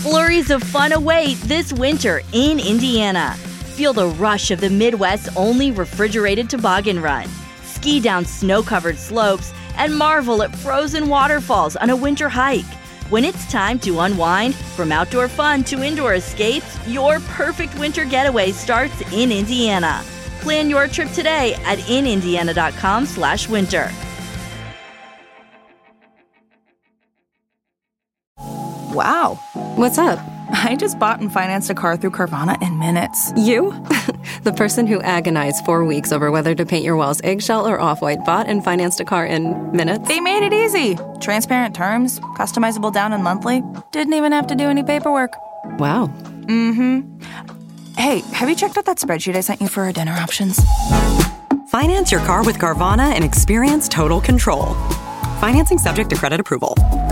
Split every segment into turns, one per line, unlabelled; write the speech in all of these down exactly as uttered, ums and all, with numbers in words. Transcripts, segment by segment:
Flurries of fun await this winter in Indiana. Feel the rush of the Midwest's only refrigerated toboggan run. Ski down snow-covered slopes and marvel at frozen waterfalls on a winter hike. When it's time to unwind, from outdoor fun to indoor escapes, your perfect winter getaway starts in Indiana. Plan your trip today at in indiana dot com slash winter.
Wow.
What's up?
I just bought and financed a car through Carvana in minutes.
You? The person who agonized four weeks over whether to paint your walls eggshell or off-white bought and financed a car in minutes?
They made it easy. Transparent terms, customizable down and monthly. Didn't even have to do any paperwork.
Wow.
Mm-hmm. Hey, have you checked out that spreadsheet I sent you for our dinner options?
Finance your car with Carvana and experience total control. Financing subject to credit approval.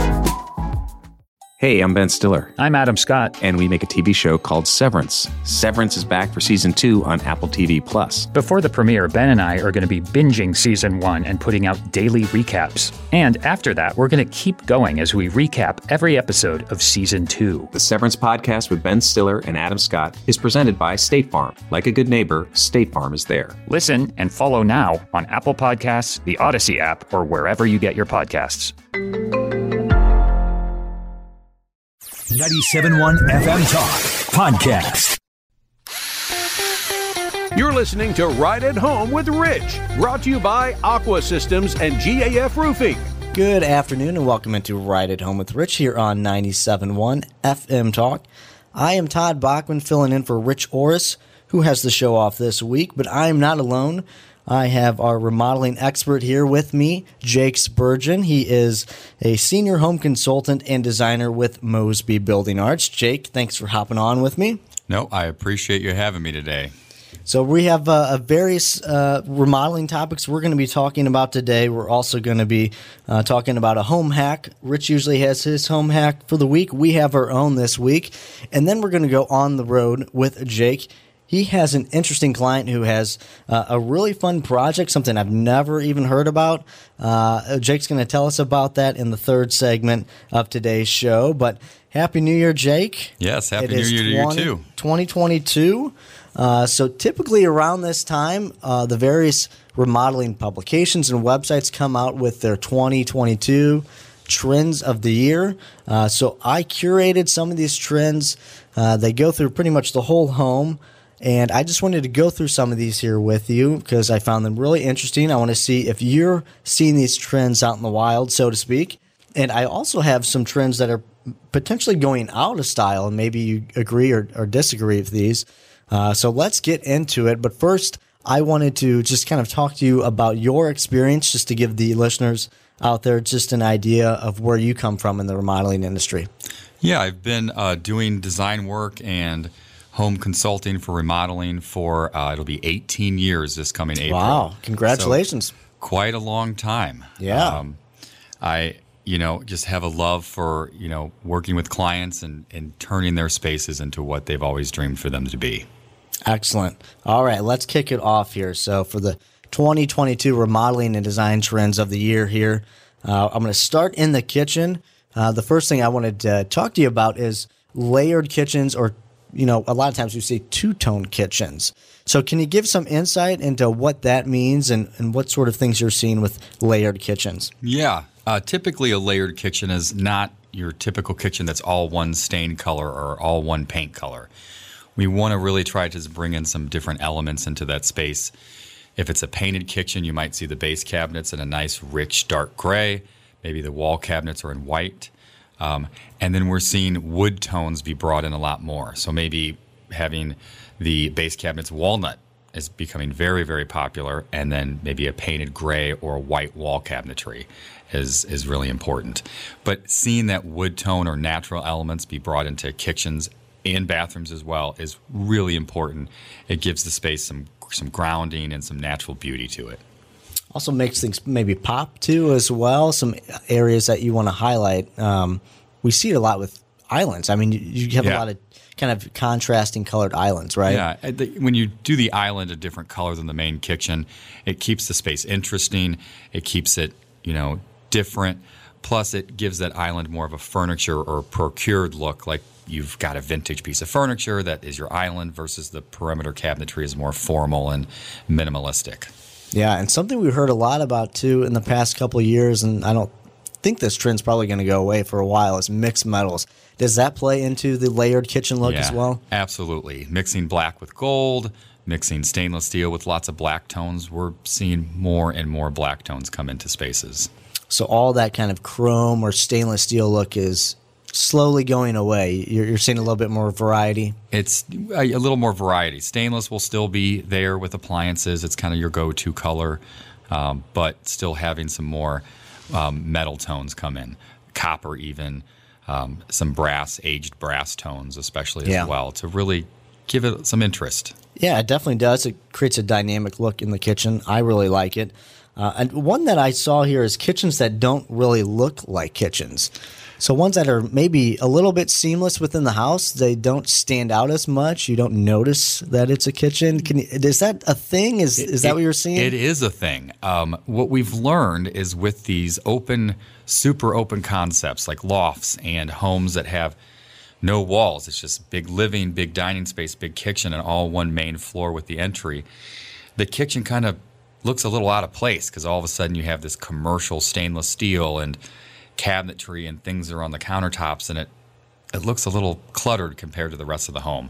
Hey, I'm Ben Stiller.
I'm Adam Scott.
And we make a T V show called Severance. Severance is back for season two on Apple T V Plus.
Before the premiere, Ben and I are going to be binging season one and putting out daily recaps. And after that, we're going to keep going as we recap every episode of season two.
The Severance podcast with Ben Stiller and Adam Scott is presented by State Farm. Like a good neighbor, State Farm is there.
Listen and follow now on Apple Podcasts, the Odyssey app, or wherever you get your podcasts.
ninety-seven point one F M Talk Podcast.
You're listening to Ride at Home with Rich, brought to you by Aqua Systems and G A F Roofing.
Good afternoon and welcome into Ride at Home with Rich here on ninety-seven point one F M Talk. I am Todd Bachman filling in for Rich Orris, who has the show off this week, but I am not alone. I have our remodeling expert here with me, Jake Spurgeon. He is a senior home consultant and designer with Mosby Building Arts. Jake, thanks for hopping on with me.
No, I appreciate you having me today.
So we have uh, a various uh, remodeling topics we're going to be talking about today. We're also going to be uh, talking about a home hack. Rich usually has his home hack for the week. We have our own this week. And then we're going to go on the road with Jake. He has an interesting client who has uh, a really fun project, something I've never even heard about. Uh, Jake's going to tell us about that in the third segment of today's show. But Happy New Year, Jake.
Yes, Happy New Year to you too.
twenty twenty-two. Uh, so typically around this time, uh, the various remodeling publications and websites come out with their twenty twenty-two trends of the year. Uh, so I curated some of these trends. Uh, they go through pretty much the whole home. And I just wanted to go through some of these here with you because I found them really interesting. I want to see if you're seeing these trends out in the wild, so to speak. And I also have some trends that are potentially going out of style, and maybe you agree or, or disagree with these. Uh, so let's get into it. But first, I wanted to just kind of talk to you about your experience, just to give the listeners out there just an idea of where you come from in the remodeling industry.
Yeah, I've been uh, doing design work and home consulting for remodeling for, uh, it'll be eighteen years this coming April.
Wow, congratulations.
So, quite a long time.
Yeah.
Um, I, you know, just have a love for, you know, working with clients and, and turning their spaces into what they've always dreamed for them to be.
Excellent. All right, let's kick it off here. So for the twenty twenty-two remodeling and design trends of the year here, uh, I'm going to start in the kitchen. Uh, the first thing I wanted to talk to you about is layered kitchens, or you know, a lot of times we see two-tone kitchens. So can you give some insight into what that means and, and what sort of things you're seeing with layered kitchens?
Yeah. Uh, typically, a layered kitchen is not your typical kitchen that's all one stain color or all one paint color. We want to really try to bring in some different elements into that space. If it's a painted kitchen, you might see the base cabinets in a nice, rich, dark gray. Maybe the wall cabinets are in white. Um, and then we're seeing wood tones be brought in a lot more. So maybe having the base cabinets walnut is becoming very, very popular, and then maybe a painted gray or a white wall cabinetry is is really important. But seeing that wood tone or natural elements be brought into kitchens and bathrooms as well is really important. It gives the space some some grounding and some natural beauty to it.
Also makes things maybe pop too as well. Some areas that you want to highlight. Um, we see it a lot with islands. I mean, you, you have
Yeah.
a lot of kind of contrasting colored islands, right?
Yeah. uh, the- When you do the island a different color than the main kitchen, it keeps the space interesting. It keeps it, you know, different. Plus, it gives that island more of a furniture or procured look, like you've got a vintage piece of furniture that is your island versus the perimeter cabinetry is more formal and minimalistic.
Yeah, and something we've heard a lot about, too, in the past couple of years, and I don't think this trend's probably going to go away for a while, is mixed metals. Does that play into the layered kitchen look
yeah,
as well?
Absolutely. Mixing black with gold, mixing stainless steel with lots of black tones. We're seeing more and more black tones come into spaces.
So all that kind of chrome or stainless steel look is slowly going away. You're, you're seeing a little bit more variety.
It's a, a little more variety. Stainless will still be there with appliances. It's kind of your go-to color, um, but still having some more um, metal tones come in. Copper even, um, some brass, aged brass tones especially as
yeah.
well to really give it some interest.
Yeah, it definitely does. It creates a dynamic look in the kitchen. I really like it. Uh, and one that I saw here is kitchens that don't really look like kitchens. So ones that are maybe a little bit seamless within the house, they don't stand out as much. You don't notice that it's a kitchen. Can you, is that a thing? Is is that
it,
what you're seeing?
It is a thing. Um, what we've learned is with these open, super open concepts like lofts and homes that have no walls, it's just big living, big dining space, big kitchen, and all one main floor with the entry. The kitchen kind of looks a little out of place because all of a sudden you have this commercial stainless steel and cabinetry and things are on the countertops, and it it looks a little cluttered compared to the rest of the home.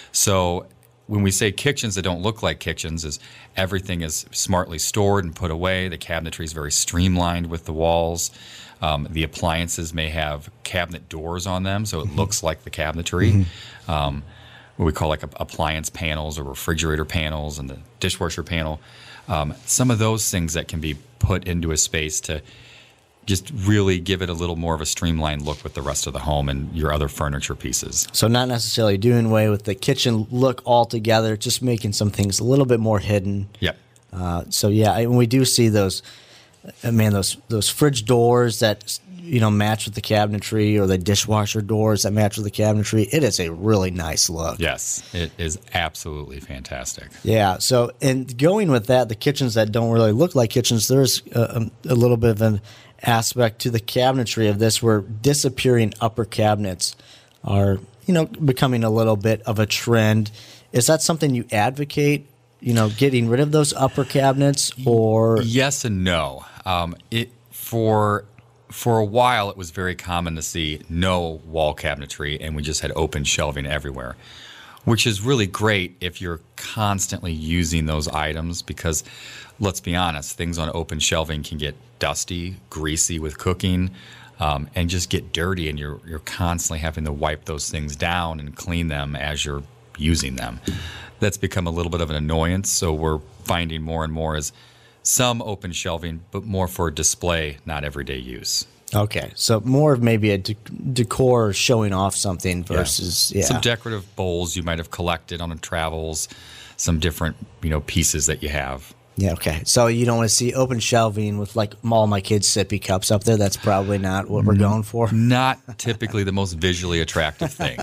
So when we say kitchens that don't look like kitchens, is everything is smartly stored and put away. The cabinetry is very streamlined with the walls. Um, the appliances may have cabinet doors on them, so it mm-hmm. looks like the cabinetry. Mm-hmm. Um, what we call like appliance panels or refrigerator panels and the dishwasher panel. Um, some of those things that can be put into a space to just really give it a little more of a streamlined look with the rest of the home and your other furniture pieces.
So not necessarily doing away with the kitchen look altogether, just making some things a little bit more hidden.
Yep.
Uh, so yeah, I, we do see those, I mean, those those fridge doors that you know match with the cabinetry, or the dishwasher doors that match with the cabinetry. It is a really nice look.
Yes, it is absolutely fantastic.
Yeah. So and going with that, the kitchens that don't really look like kitchens, there's a, a little bit of an aspect to the cabinetry of this where disappearing upper cabinets are, you know, becoming a little bit of a trend. Is that something you advocate, you know, getting rid of those upper cabinets, or?
Yes and no. Um, it for for a while it was very common to see no wall cabinetry and we just had open shelving everywhere, which is really great if you're constantly using those items because, let's be honest, things on open shelving can get dusty, greasy with cooking, um, and just get dirty, and you're you're constantly having to wipe those things down and clean them as you're using them. That's become a little bit of an annoyance, so we're finding more and more as some open shelving, but more for display, not everyday use.
Okay, so more of maybe a de- decor showing off something versus yeah.
yeah. Some decorative bowls you might have collected on travels, some different you know pieces that you have.
Yeah, okay. So you don't want to see open shelving with like all my kids' sippy cups up there. That's probably not what we're going for.
Not typically the most visually attractive thing.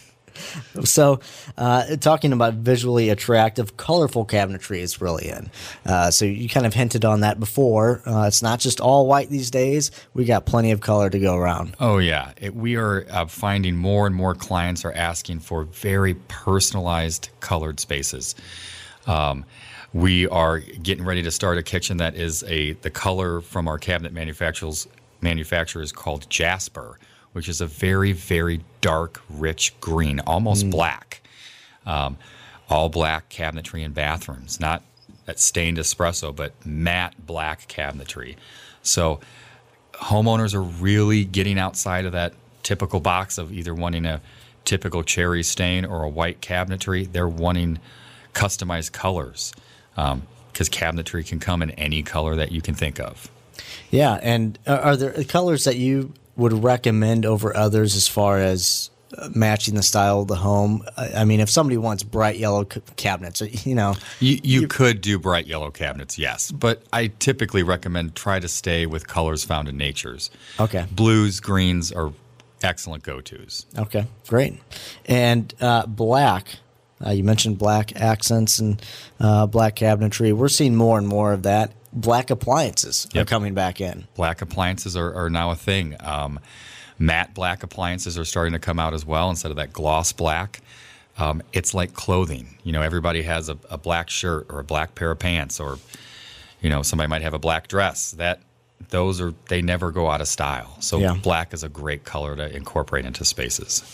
So uh, talking about visually attractive, colorful cabinetry is really in. Uh, so you kind of hinted on that before. Uh, it's not just all white these days. We got plenty of color to go around.
Oh, yeah. It, we are uh, finding more and more clients are asking for very personalized colored spaces. Um We are getting ready to start a kitchen that is a the color from our cabinet manufacturers manufacturer is called Jasper, which is a very, very dark, rich green, almost mm. black. Um, all black cabinetry in bathrooms, not that stained espresso, but matte black cabinetry. So homeowners are really getting outside of that typical box of either wanting a typical cherry stain or a white cabinetry. They're wanting customized colors. Because um, cabinetry can come in any color that you can think of.
Yeah, and are there colors that you would recommend over others as far as matching the style of the home? I mean, if somebody wants bright yellow cabinets, you know.
You, you, you could do bright yellow cabinets, yes. But I typically recommend try to stay with colors found in natures.
Okay.
Blues, greens are excellent go-tos.
Okay, great. And uh, black. Uh, you mentioned black accents and uh, black cabinetry. We're seeing more and more of that. black appliances
Yep.
are coming back in.
Black appliances are, are now a thing. Um, matte black appliances are starting to come out as well instead of that gloss black. Um, it's like clothing. You know, everybody has a, a black shirt or a black pair of pants, or, you know, somebody might have a black dress. That those are they never go out of style. So
Yeah.
black is a great color to incorporate into spaces.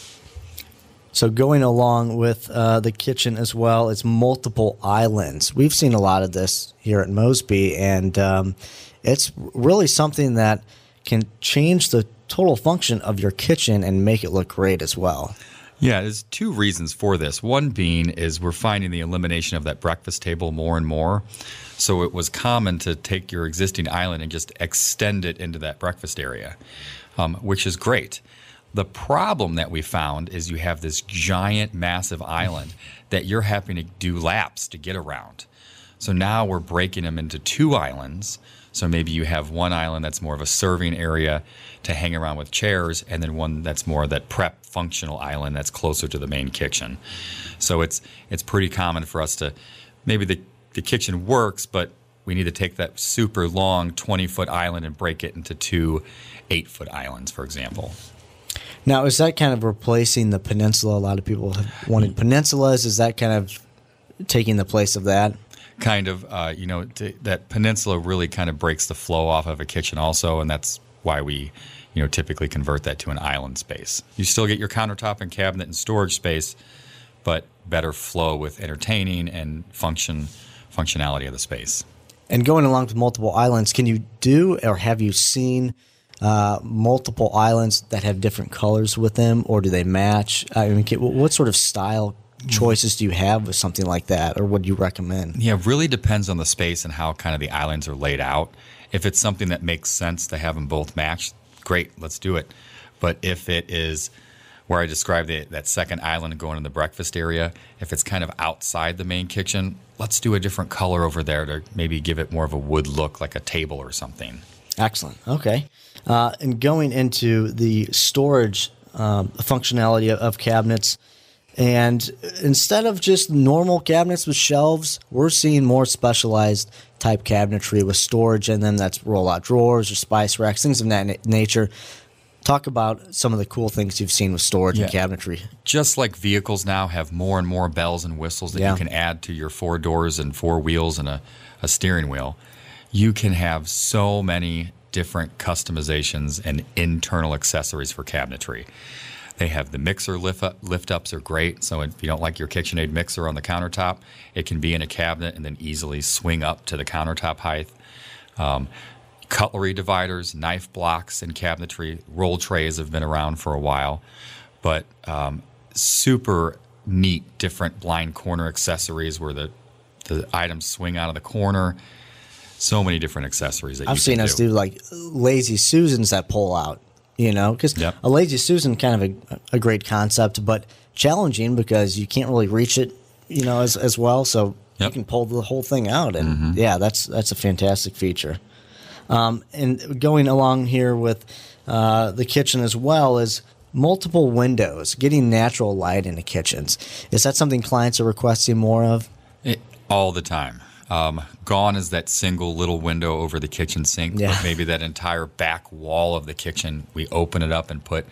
So going along with uh, the kitchen as well is multiple islands. We've seen a lot of this here at Mosby, and um, it's really something that can change the total function of your kitchen and make it look great as well.
Yeah, there's two reasons for this. One being is we're finding the elimination of that breakfast table more and more. So it was common to take your existing island and just extend it into that breakfast area, um, which is great. The problem that we found is you have this giant, massive island that you're having to do laps to get around. So now we're breaking them into two islands. So maybe you have one island that's more of a serving area to hang around with chairs, and then one that's more that prep functional island that's closer to the main kitchen. So it's it's pretty common for us to, maybe the, the kitchen works, but we need to take that super long twenty-foot island and break it into two eight-foot islands, for example.
Now, is that kind of replacing the peninsula? A lot of people have wanted peninsulas. Is that kind of taking the place of that?
Kind of, uh, you know, t- that peninsula really kind of breaks the flow off of a kitchen also, and that's why we, you know, typically convert that to an island space. You still get your countertop and cabinet and storage space, but better flow with entertaining and function functionality of the space.
And going along with multiple islands, can you do or have you seen uh, multiple islands that have different colors with them, or do they match? I mean, can, what sort of style choices do you have with something like that, or what do you recommend?
Yeah, it really depends on the space and how kind of the islands are laid out. If it's something that makes sense to have them both matched, great, let's do it. But if it is where I described the, that second island going in the breakfast area, if it's kind of outside the main kitchen, let's do a different color over there to maybe give it more of a wood look, like a table or something.
Excellent. Okay. Uh, and going into the storage um, functionality of, of cabinets, and instead of just normal cabinets with shelves, we're seeing more specialized type cabinetry with storage in them. That's roll-out drawers or spice racks, things of that na- nature. Talk about some of the cool things you've seen with storage
Yeah.
and cabinetry.
Just like vehicles now have more and more bells and whistles that
Yeah.
you can add to your four doors and four wheels and a, a steering wheel, you can have so many different customizations and internal accessories for cabinetry. They have the mixer lift, up, lift ups are great. So if you don't like your KitchenAid mixer on the countertop, it can be in a cabinet and then easily swing up to the countertop height. Um, cutlery dividers, knife blocks in cabinetry, roll trays have been around for a while, but um, super neat, different blind corner accessories where the, the items swing out of the corner. So many different accessories that
I've
you
seen
can
us
do.
do like lazy Susans that pull out, you know, because
Yep.
a lazy Susan kind of a, a great concept, but challenging because you can't really reach it, you know, as as well. So
Yep.
you can pull the whole thing out, and
Mm-hmm.
yeah, that's that's a fantastic feature. Um, and going along here with uh, the kitchen as well is multiple windows, getting natural light into kitchens. Is that something clients are requesting more of?
It, all the time. Um, gone is that single little window over the kitchen sink,
Yeah.
but maybe that entire back wall of the kitchen, we open it up and put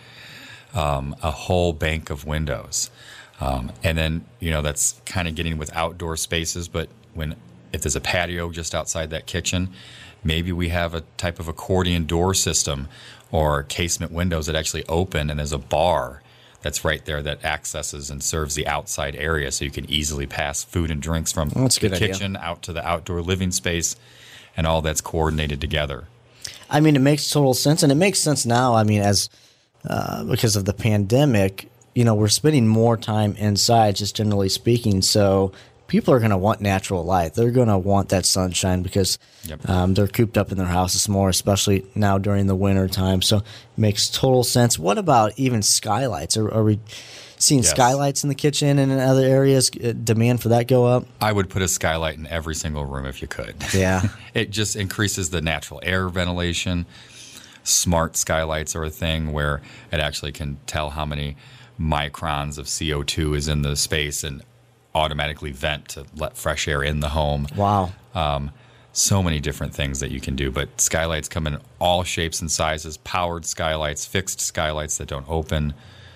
um, a whole bank of windows. Um, and then, you know, that's kind of getting with outdoor spaces, but when if there's a patio just outside that kitchen, maybe we have a type of accordion door system or casement windows that actually open, and there's a bar that's right there that accesses and serves the outside area, so you can easily pass food and drinks from
That's a
the
good idea.
kitchen out to the outdoor living space, and all that's coordinated together.
I mean, it makes total sense, and it makes sense now. I mean, as uh, because of the pandemic, you know, we're spending more time inside, just generally speaking. So people are going to want natural light. They're going to want that sunshine because
Yep.
um, they're cooped up in their houses more, especially now during the winter time. So it makes total sense. What about even skylights? Are, are we seeing
Yes.
skylights in the kitchen and in other areas? Uh, Demand for that go up?
I would put a skylight in every single room if you could.
Yeah.
It just increases the natural air ventilation. Smart skylights are a thing where it actually can tell how many microns of C O two is in the space and automatically vent to let fresh air in the home.
Wow.
Um, So many different things that you can do, but skylights come in all shapes and sizes, powered skylights, fixed skylights that don't open,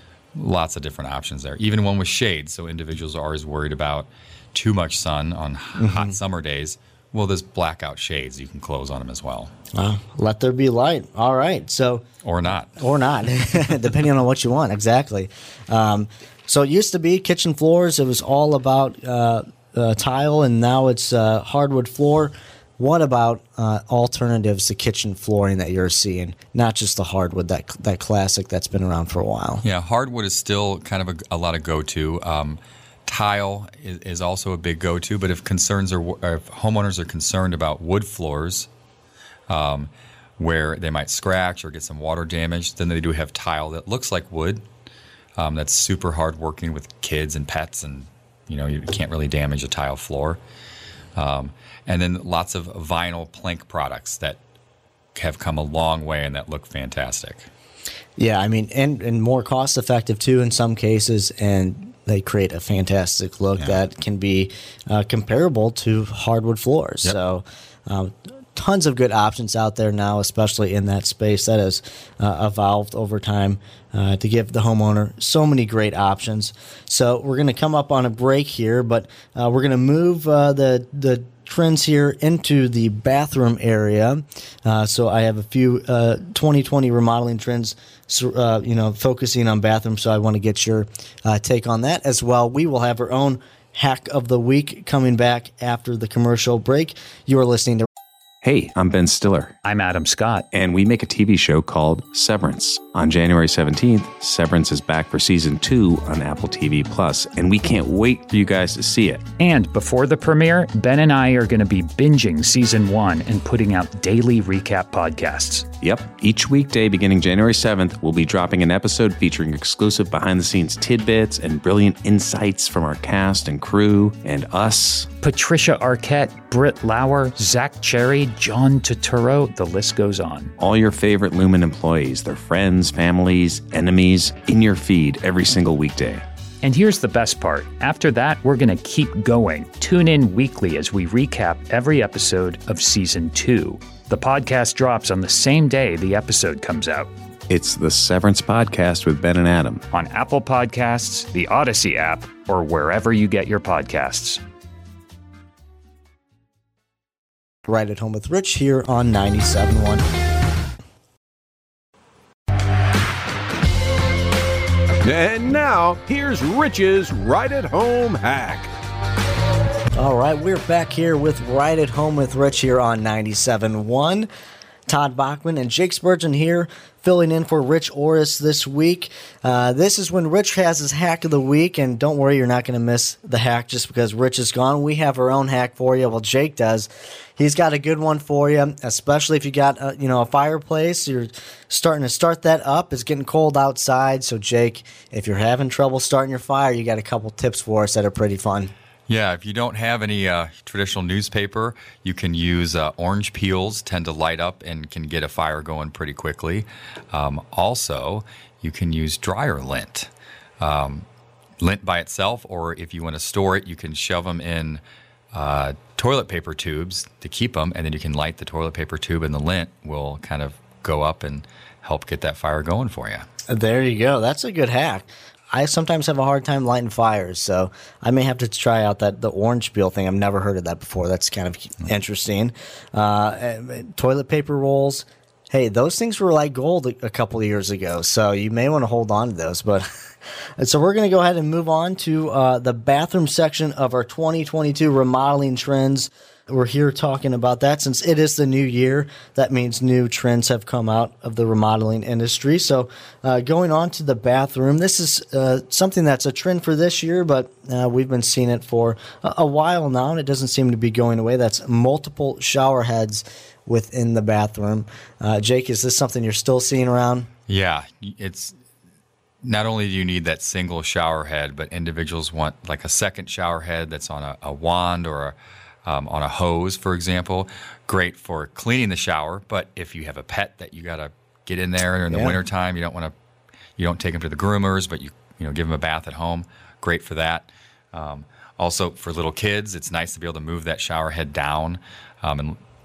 lots of different options there. Even one with shades, so individuals are always worried about too much sun on mm-hmm. hot summer days. Well, there's blackout shades you can close on them as well.
Uh, let there be light. All right. So
Or not.
Or not, depending on what you want. Exactly. Um, so it used to be kitchen floors. It was all about uh, uh, tile, and now it's uh, hardwood floor. What about uh, alternatives to kitchen flooring that you're seeing? Not just the hardwood, that that classic that's been around for a while.
Yeah, hardwood is still kind of a, a lot of go-to. Um, Tile is, is also a big go-to, but if concerns are, or if homeowners are concerned about wood floors, um, where they might scratch or get some water damage, then they do have tile that looks like wood. Um, that's super hard working with kids and pets, and you know you can't really damage a tile floor. Um, and then lots of vinyl plank products that have come a long way and that look fantastic.
Yeah, I mean, and and more cost-effective too in some cases, and they create a fantastic look yeah. that can be uh, comparable to hardwood floors. Yep. So um, tons of good options out there now, especially in that space that has uh, evolved over time uh, to give the homeowner so many great options. So we're going to come up on a break here, but uh, we're going to move uh, the the trends here into the bathroom area. Uh, so I have a few uh, twenty twenty remodeling trends, uh, you know, focusing on bathrooms. So I want to get your uh, take on that as well. We will have our own hack of the week coming back after the commercial break. You are listening to.
Hey, I'm Ben Stiller.
I'm Adam Scott.
And we make a T V show called Severance. On January seventeenth, Severance is back for season two on Apple T V Plus, and we can't wait for you guys to see it.
And before the premiere, Ben and I are going to be binging season one and putting out daily recap podcasts.
Yep. Each weekday beginning January seventh, we'll be dropping an episode featuring exclusive behind-the-scenes tidbits and brilliant insights from our cast and crew and us.
Patricia Arquette, Britt Lauer, Zach Cherry, John Turturro, the list goes on.
All your favorite Lumen employees, their friends, families, enemies, in your feed every single weekday.
And here's the best part. After that, we're going to keep going. Tune in weekly as we recap every episode of season two. The podcast drops on the same day the episode comes out.
It's the Severance Podcast with Ben and Adam.
On Apple Podcasts, the Odyssey app, or wherever you get your podcasts.
Right at Home with Rich here on ninety-seven point one.
And now, here's Rich's Right at Home hack.
All right, we're back here with Right at Home with Rich here on ninety-seven point one. Todd Bachman and Jake Spurgeon here, filling in for Rich Orris this week. Uh, this is when Rich has his hack of the week, and don't worry, you're not going to miss the hack just because Rich is gone. We have our own hack for you. Well, Jake does. He's got a good one for you, especially if you got a, you know a fireplace. You're starting to start that up. It's getting cold outside, so Jake, if you're having trouble starting your fire, you got a couple tips for us that are pretty fun.
Yeah, if you don't have any uh, traditional newspaper, you can use uh, orange peels, tend to light up and can get a fire going pretty quickly. Um, also, you can use dryer lint. Um, lint by itself, or if you want to store it, you can shove them in uh, toilet paper tubes to keep them, and then you can light the toilet paper tube and the lint will kind of go up and help get that fire going for you.
There you go. That's a good hack. I sometimes have a hard time lighting fires, so I may have to try out that the orange peel thing. I've never heard of that before. That's kind of interesting. Uh, toilet paper rolls. Hey, those things were like gold a couple of years ago, so you may want to hold on to those. But so we're going to go ahead and move on to uh, the bathroom section of our twenty twenty-two remodeling trends. We're here talking about that since it is the new year. That means new trends have come out of the remodeling industry. So uh, going on to the bathroom, this is uh, something that's a trend for this year, but uh, we've been seeing it for a, a while now, and it doesn't seem to be going away. That's multiple shower heads within the bathroom. Uh, Jake, is this something you're still seeing around?
Yeah, it's not only do you need that single shower head, but individuals want like a second shower head that's on a, a wand or a Um, on a hose, for example. Great for cleaning the shower, but if you have a pet that you got to get in there in the
yeah.
wintertime, you don't want to, you don't take them to the groomers, but you you know give them a bath at home. Great for that. Um, also for little kids, it's nice to be able to move that shower head down um, and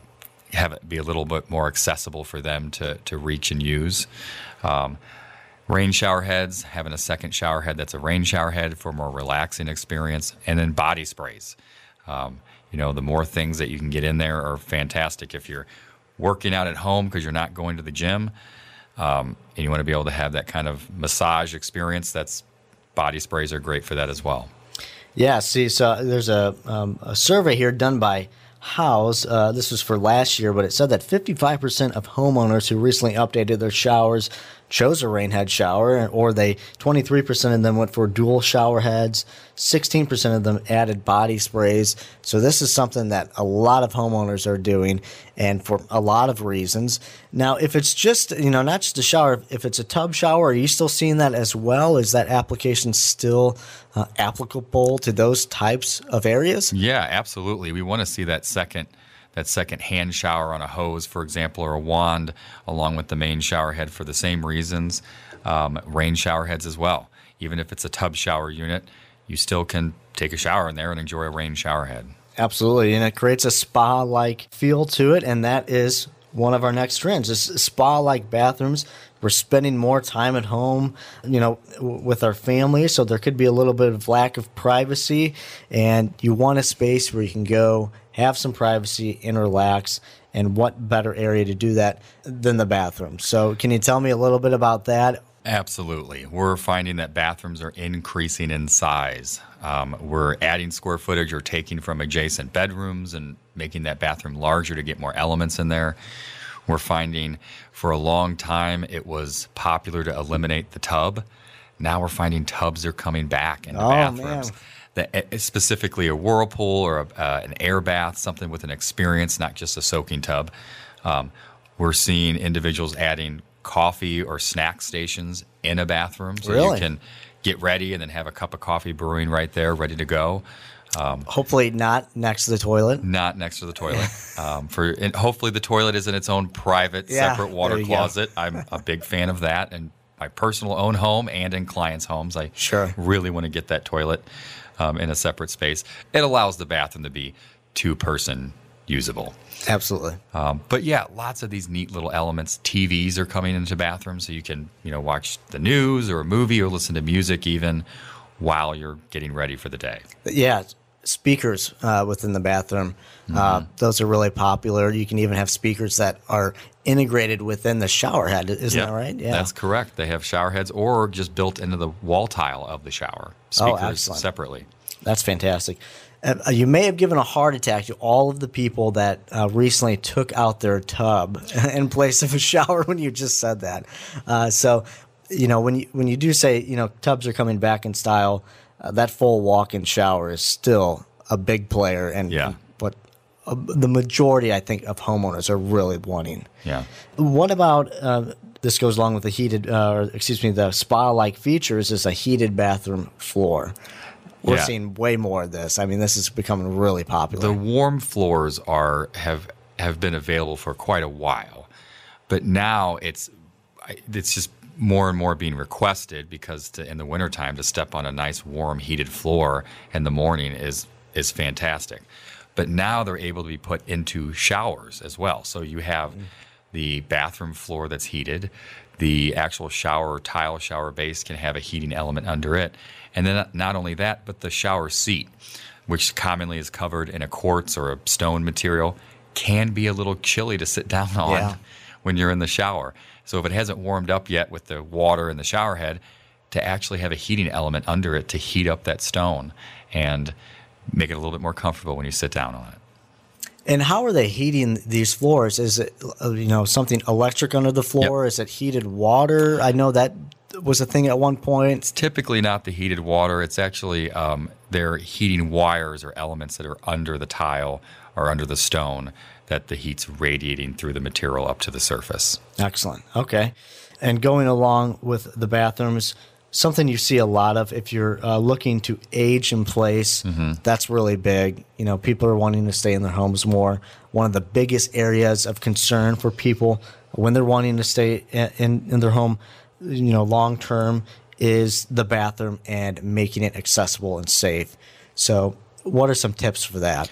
have it be a little bit more accessible for them to, to reach and use. Um, rain shower heads, having a second shower head that's a rain shower head for a more relaxing experience, and then body sprays. Um, you know, the more things that you can get in there are fantastic. If you're working out at home because you're not going to the gym, um, and you want to be able to have that kind of massage experience, that's body sprays are great for that as well.
Yeah, see, so there's a, um, a survey here done by House. Uh, this was for last year, but it said that fifty-five percent of homeowners who recently updated their showers chose a rain head shower, or they twenty-three percent of them went for dual shower heads, sixteen percent of them added body sprays. So this is something that a lot of homeowners are doing, and for a lot of reasons. Now, if it's just, you know, not just a shower, if it's a tub shower, are you still seeing that as well? Is that application still uh, applicable to those types of areas?
Yeah, absolutely. We want to see that second that second hand shower on a hose, for example, or a wand, along with the main shower head for the same reasons. Um, rain shower heads as well. Even if it's a tub shower unit, you still can take a shower in there and enjoy a rain shower head.
Absolutely, and it creates a spa-like feel to it, and that is one of our next trends, is spa-like bathrooms. We're spending more time at home, you know, with our family, so there could be a little bit of lack of privacy, and you want a space where you can go, have some privacy, and relax, and what better area to do that than the bathroom. So can you tell me a little bit about that?
Absolutely. We're finding that bathrooms are increasing in size. Um, we're adding square footage or taking from adjacent bedrooms and making that bathroom larger to get more elements in there. We're finding for a long time it was popular to eliminate the tub. Now we're finding tubs are coming back into
oh,
bathrooms.
Man.
That, specifically a whirlpool or a, uh, an air bath, something with an experience, not just a soaking tub. Um, we're seeing individuals adding coffee or snack stations in a bathroom, so
really?
You can get ready and then have a cup of coffee brewing right there, ready to go.
Um, hopefully not next to the toilet.
Not next to the toilet. um, for and hopefully the toilet is in its own private,
yeah,
separate water closet.
Go.
I'm a big fan of that, and my personal own home and in clients' homes, I
sure.
really want to get that toilet um, in a separate space. It allows the bathroom to be two-person usable.
Absolutely.
Um, but yeah, lots of these neat little elements. T Vs are coming into bathrooms, so you can, you know, watch the news or a movie or listen to music even while you're getting ready for the day.
Yeah, speakers uh, within the bathroom. Mm-hmm. Uh, those are really popular. You can even have speakers that are integrated within the shower head. Isn't
yep,
that right? Yeah,
that's correct. They have shower heads or just built into the wall tile of the shower. Speakers
oh,
separately.
That's fantastic. Uh, you may have given a heart attack to all of the people that uh, recently took out their tub in place of a shower when you just said that. Uh, so, you know, when you when you do say, you know, tubs are coming back in style, uh, that full walk-in shower is still a big player, and
yeah.
what uh, the majority, I think, of homeowners are really wanting.
Yeah.
What about uh, this goes along with the heated, uh, or excuse me, the spa-like features is a heated bathroom floor. We're
yeah.
seeing way more of this. I mean, this is becoming really popular.
The warm floors are have have been available for quite a while, but now it's it's just more and more being requested because to, in the wintertime to step on a nice warm heated floor in the morning is is fantastic. But now they're able to be put into showers as well. So you have mm. the bathroom floor that's heated. The actual shower tile shower base can have a heating element under it. And then not only that, but the shower seat, which commonly is covered in a quartz or a stone material, can be a little chilly to sit down on
yeah.
when you're in the shower. So if it hasn't warmed up yet with the water in the shower head, to actually have a heating element under it to heat up that stone and make it a little bit more comfortable when you sit down on it.
And how are they heating these floors? Is it, you know, something electric under the floor?
Yep.
Is it heated water? I know that was a thing at one point.
It's typically not the heated water. It's actually um, they're heating wires or elements that are under the tile or under the stone that the heat's radiating through the material up to the surface.
Excellent. Okay. And going along with the bathrooms, something you see a lot of if you're uh, looking to age in place, mm-hmm. that's really big. You know, people are wanting to stay in their homes more. One of the biggest areas of concern for people when they're wanting to stay in, in their home, you know, long term is the bathroom and making it accessible and safe. So what are some tips for that?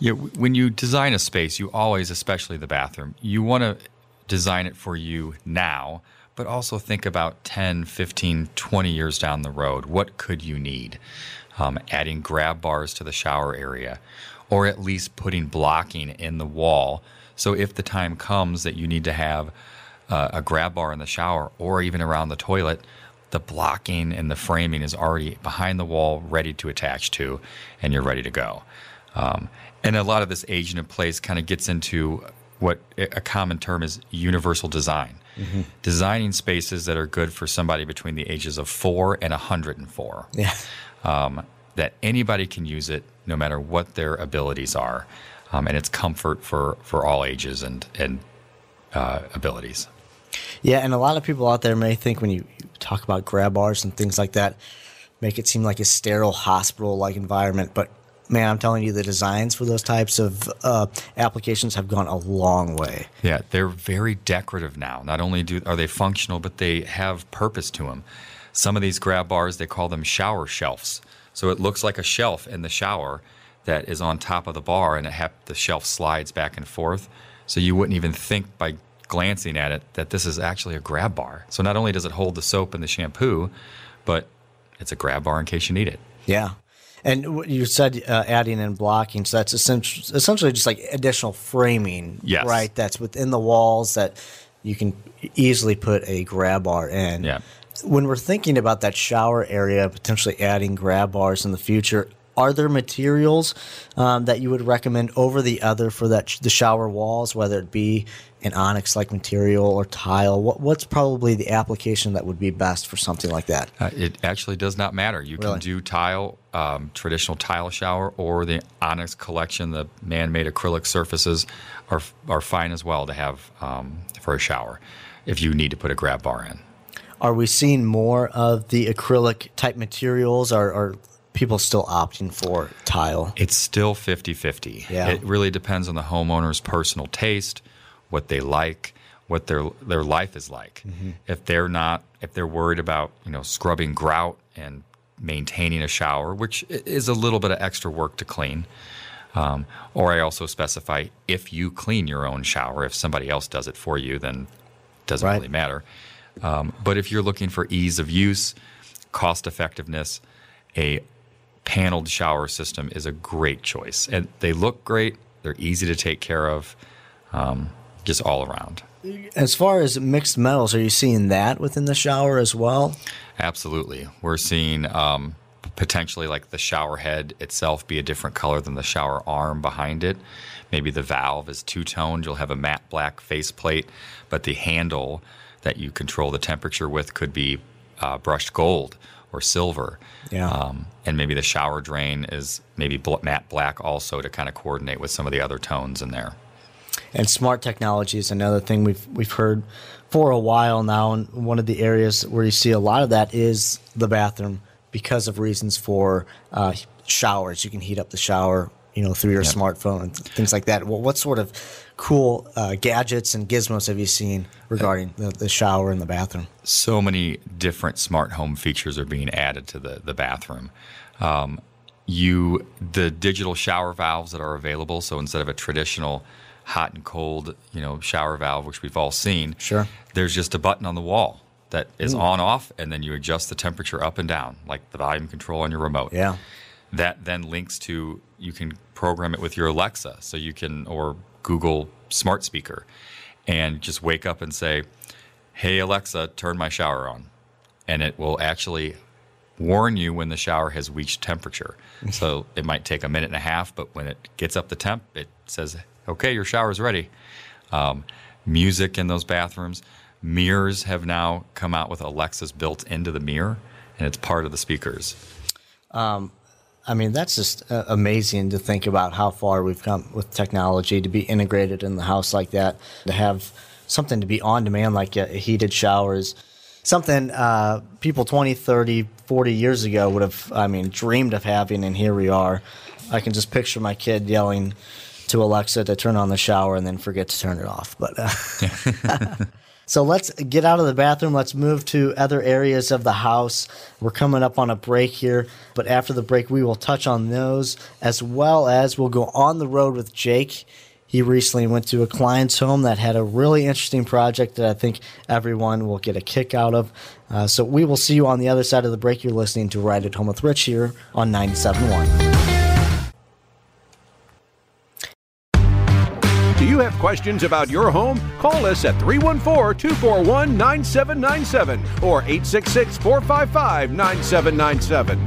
Yeah, when you design a space, you always, especially the bathroom, you want to design it for you now, but also think about ten, fifteen, twenty years down the road. What could you need? Um, adding grab bars to the shower area, or at least putting blocking in the wall. So if the time comes that you need to have uh, a grab bar in the shower or even around the toilet, the blocking and the framing is already behind the wall, ready to attach to, and you're ready to go. Um, and a lot of this aging in place kind of gets into what a common term is universal design. Mm-hmm. Designing spaces that are good for somebody between the ages of four and one hundred four.
Yeah.
Um, that anybody can use it no matter what their abilities are. Um, and it's comfort for, for all ages and, and uh, abilities.
Yeah, and a lot of people out there may think when you talk about grab bars and things like that, make it seem like a sterile hospital-like environment. But, man, I'm telling you, the designs for those types of uh, applications have gone a long way.
Yeah, they're very decorative now. Not only do are they functional, but they have purpose to them. Some of these grab bars, they call them shower shelves. So it looks like a shelf in the shower that is on top of the bar, and it ha- the shelf slides back and forth. So you wouldn't even think by glancing at it that this is actually a grab bar. So not only does it hold the soap and the shampoo, but it's a grab bar in case you need it.
Yeah. And what you said uh, adding in blocking, so that's essentially, essentially just like additional framing,
yes.
right? That's within the walls that you can easily put a grab bar in.
Yeah.
When we're thinking about that shower area, potentially adding grab bars in the future, are there materials um, that you would recommend over the other for that sh- the shower walls, whether it be an onyx-like material or tile? What, what's probably the application that would be best for something like that?
Uh, it actually does not matter. You
Really?
can do tile, um, traditional tile shower, or the Onyx collection. The man-made acrylic surfaces are are fine as well to have um, for a shower if you need to put a grab bar in.
Are we seeing more of the acrylic type materials, or are people still opting for tile?
It's still fifty-fifty.
Yeah.
It really depends on the homeowner's personal taste, what they like, what their their life is like. Mm-hmm. If they're not, if they're worried about, you know, scrubbing grout and maintaining a shower, which is a little bit of extra work to clean. Um, or I also specify if you clean your own shower, if somebody else does it for you, then it doesn't
Right.
really matter. Um, but if you're looking for ease of use, cost effectiveness, a paneled shower system is a great choice. And they look great. They're easy to take care of, um, just all around.
As far as mixed metals, are you seeing that within the shower as well?
Absolutely. We're seeing um, potentially like the shower head itself be a different color than the shower arm behind it. Maybe the valve is two-toned. You'll have a matte black faceplate, but the handle that you control the temperature with could be uh, brushed gold or silver.
Yeah.
Um, and maybe the shower drain is maybe bl- matte black also to kind of coordinate with some of the other tones in there.
And smart technology is another thing we've we've heard for a while now, and one of the areas where you see a lot of that is the bathroom because of reasons for uh, showers. You can heat up the shower, you know, through your
Yep.
smartphone and things like that. Well, what sort of cool uh, gadgets and gizmos have you seen regarding the, the shower and the bathroom?
So many different smart home features are being added to the, the bathroom. Um, you the digital shower valves that are available, so instead of a traditional hot and cold, you know, shower valve, which we've all seen,
Sure.
there's just a button on the wall that is
Ooh.
on off, and then you adjust the temperature up and down, like the volume control on your remote.
Yeah.
That then links to, you can program it with your Alexa, so you can, or Google smart speaker, and just wake up and say, hey, Alexa, turn my shower on. And it will actually warn you when the shower has reached temperature. So it might take a minute and a half, but when it gets up the temp, it says, okay, your shower's ready. Um, music in those bathrooms. Mirrors have now come out with Alexa's built into the mirror, and it's part of the speakers.
Um, I mean, that's just uh, amazing to think about how far we've come with technology to be integrated in the house like that, to have something to be on demand like a, a heated shower is something uh, people twenty, thirty, forty years ago would have, I mean, dreamed of having, and here we are. I can just picture my kid yelling to Alexa to turn on the shower and then forget to turn it off. But uh, So let's get out of the bathroom. Let's move to other areas of the house. We're coming up on a break here, but after the break, we will touch on those, as well as we'll go on the road with Jake. He recently went to a client's home that had a really interesting project that I think everyone will get a kick out of. Uh, so we will see you on the other side of the break. You're listening to Ride at Home with Rich here on ninety-seven point one.
Do you have questions about your home? Call us at three one four, two four one, nine seven nine seven or eight six six, four five five, nine seven nine seven.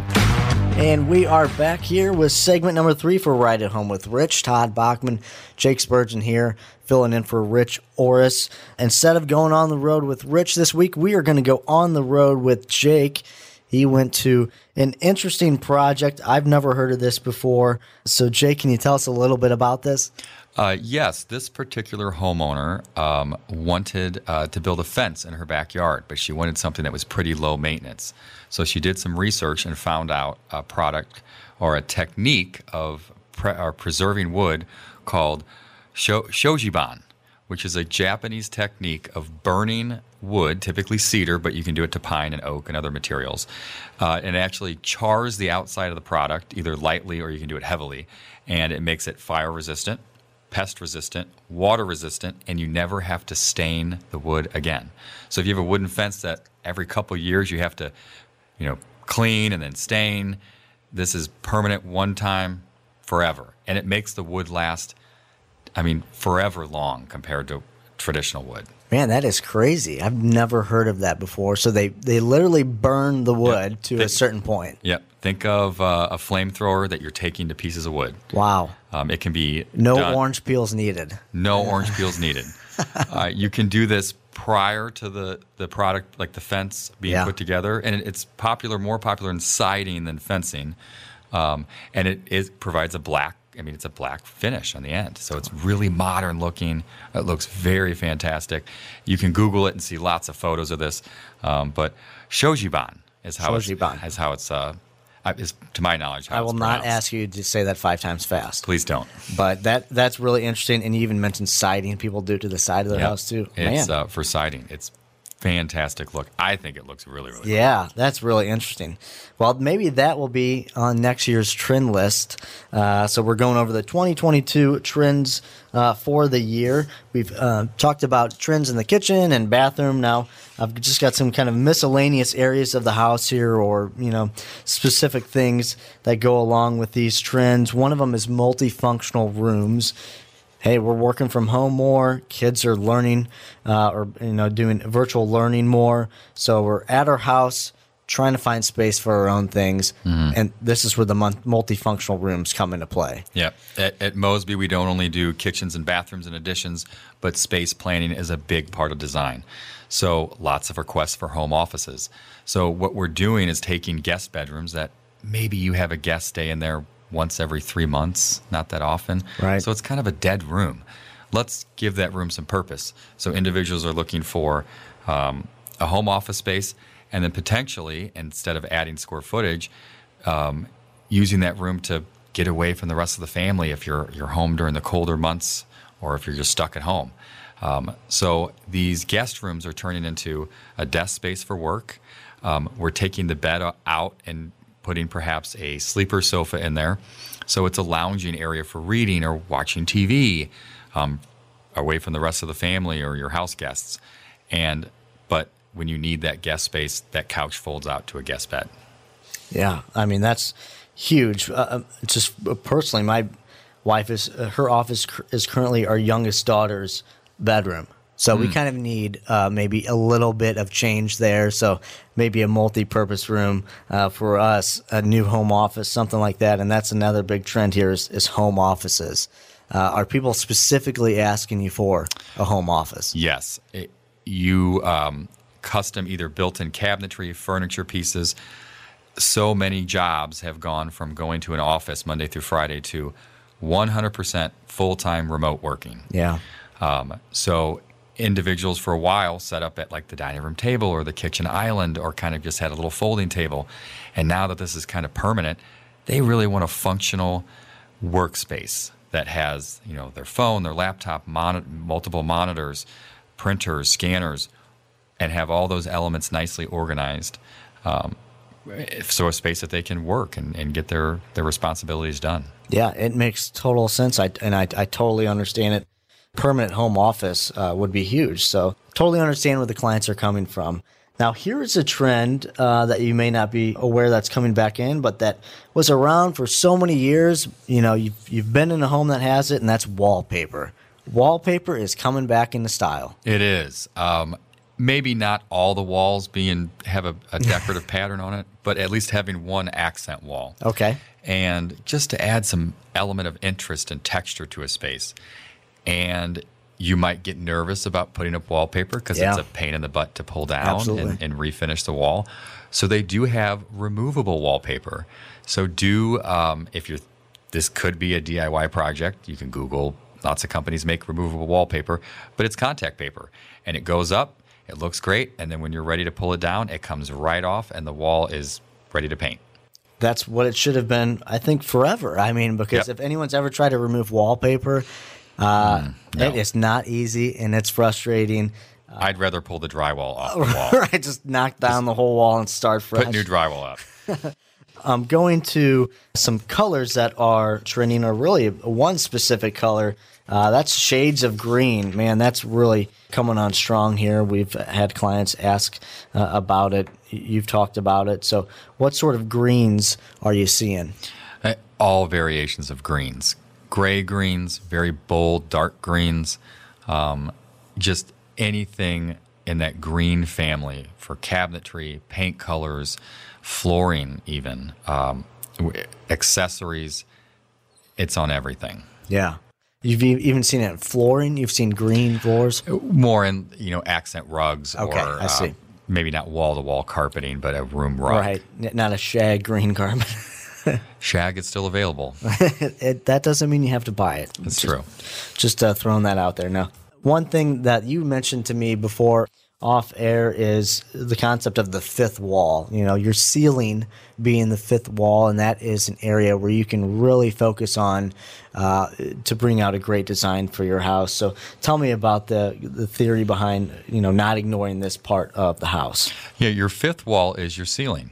And we are back here with segment number three for Ride at Home with Rich. Todd Bachman, Jake Spurgeon here, filling in for Rich Orris. Instead of going on the road with Rich this week, we are going to go on the road with Jake. He went to an interesting project. I've never heard of this before. So, Jake, can you tell us a little bit about this?
Uh, yes, this particular homeowner um, wanted uh, to build a fence in her backyard, but she wanted something that was pretty low maintenance. So she did some research and found out a product or a technique of pre- or preserving wood called sho- shojiban, which is a Japanese technique of burning wood, typically cedar, but you can do it to pine and oak and other materials. Uh, and it actually chars the outside of the product, either lightly or you can do it heavily, and it makes it fire resistant, pest resistant, water resistant, and you never have to stain the wood again. So if you have a wooden fence that every couple of years you have to, you know, clean and then stain, this is permanent, one time, forever. And it makes the wood last, I mean, forever long compared to traditional wood.
Man, that is crazy. I've never heard of that before. So they, they literally burn the wood
Yep.
to
Think-
a certain point.
Yep. Think of uh, a flamethrower that you're taking to pieces of wood.
Wow.
Um, it can be
No
done.
orange peels needed.
No orange peels needed. Uh, you can do this prior to the, the product, like the fence being
Yeah.
put together, and it, it's popular, more popular in siding than fencing, um, and it, it provides a black. I mean, it's a black finish on the end, so it's really modern looking. It looks very fantastic. You can Google it and see lots of photos of this, um, but shojiban is how
Shojiban.
it's is how it's uh, is to my knowledge. How
I will
it's
not
pronounced.
ask you to say that five times fast.
Please don't.
But that that's really interesting. And you even mentioned siding. People do it to the side of their
Yep.
house, too.
It's
Man.
uh, for siding. It's fantastic look. I think it looks really, really
Yeah, that's really interesting. Well, maybe that will be on next year's trend list. Uh, so we're going over the twenty twenty-two trends uh, for the year. We've uh, talked about trends in the kitchen and bathroom. Now I've just got some kind of miscellaneous areas of the house here, or you know, specific things that go along with these trends. One of them is multifunctional rooms. Hey, we're working from home more. Kids are learning, uh, or you know, doing virtual learning more. So we're at our house, trying to find space for our own things,
Mhm.
and this is where the mon- multifunctional rooms come into play.
Yeah. At, at Mosby, we don't only do kitchens and bathrooms and additions, but space planning is a big part of design. So lots of requests for home offices. So what we're doing is taking guest bedrooms that maybe you have a guest stay in there once every three months, not that often.
Right.
So it's kind of a dead room. Let's give that room some purpose. So individuals are looking for um, a home office space, and then potentially, instead of adding square footage, um, using that room to get away from the rest of the family if you're you're home during the colder months or if you're just stuck at home. Um, so these guest rooms are turning into a desk space for work. Um, we're taking the bed out and putting perhaps a sleeper sofa in there. So it's a lounging area for reading or watching T V, um, away from the rest of the family or your house guests. And but when you need that guest space, that couch folds out to a guest bed.
Yeah, I mean that's huge. Uh, just personally, my wife is uh, her office cr- is currently our youngest daughter's bedroom. So we
Mm.
kind of need uh, maybe a little bit of change there. So maybe a multi-purpose room uh, for us, a new home office, something like that. And that's another big trend here is, is home offices. Uh, are people specifically asking you for a home office?
Yes. It, you um, custom either built-in cabinetry, furniture pieces. So many jobs have gone from going to an office Monday through Friday to one hundred percent full-time remote working.
Yeah.
Um, so individuals for a while set up at like the dining room table or the kitchen island or kind of just had a little folding table. And now that this is kind of permanent, they really want a functional workspace that has, you know, their phone, their laptop, mon- multiple monitors, printers, scanners, and have all those elements nicely organized. Um, so a space that they can work and, and get their, their responsibilities done.
Yeah, it makes total sense. I, and I, I totally understand it. Permanent home office uh, would be huge. So totally understand where the clients are coming from. Now, here's a trend uh, that you may not be aware that's coming back in, but that was around for so many years. You know, you've, you've been in a home that has it, and that's wallpaper. Wallpaper is coming back into style.
It is. Um, maybe not all the walls being have a, a decorative pattern on it, but at least having one accent wall.
Okay.
And just to add some element of interest and texture to a space. And you might get nervous about putting up wallpaper because
Yeah.
it's a pain in the butt to pull down
Absolutely.
and, and refinish the wall. So they do have removable wallpaper. So do, um, if you're, this could be a D I Y project, you can Google, lots of companies make removable wallpaper, but it's contact paper. And it goes up, it looks great, and then when you're ready to pull it down, it comes right off and the wall is ready to paint.
That's what it should have been, I think, forever. I mean, because
Yep.
if anyone's ever tried to remove wallpaper, uh,
Mm, no.
it is not easy and it's frustrating.
I'd rather pull the drywall off the wall.
Right, just knock down the whole wall and start fresh.
Put new drywall up.
Um, going to some colors that are trending, or really one specific color, uh, that's shades of green. Man, that's really coming on strong here. We've had clients ask uh, about it. You've talked about it. So what sort of greens are you seeing?
Uh, All variations of greens. Gray greens, very bold, dark greens, um, just anything in that green family for cabinetry, paint colors, flooring even, um, w- accessories. It's on everything.
Yeah. You've e- even seen it in flooring? You've seen green floors?
More in, you know, accent rugs
Okay,
or
I see.
Uh, maybe not wall-to-wall carpeting, but a room rug.
Right. N- Not a shag green carpet.
Shag is still available.
it, it, that doesn't mean you have to buy it.
That's
just,
true.
Just uh, throwing that out there. Now, one thing that you mentioned to me before off air is the concept of the fifth wall. You know, your ceiling being the fifth wall, and that is an area where you can really focus on uh, to bring out a great design for your house. So tell me about the the theory behind, you know, not ignoring this part of the house.
Yeah, your fifth wall is your ceiling.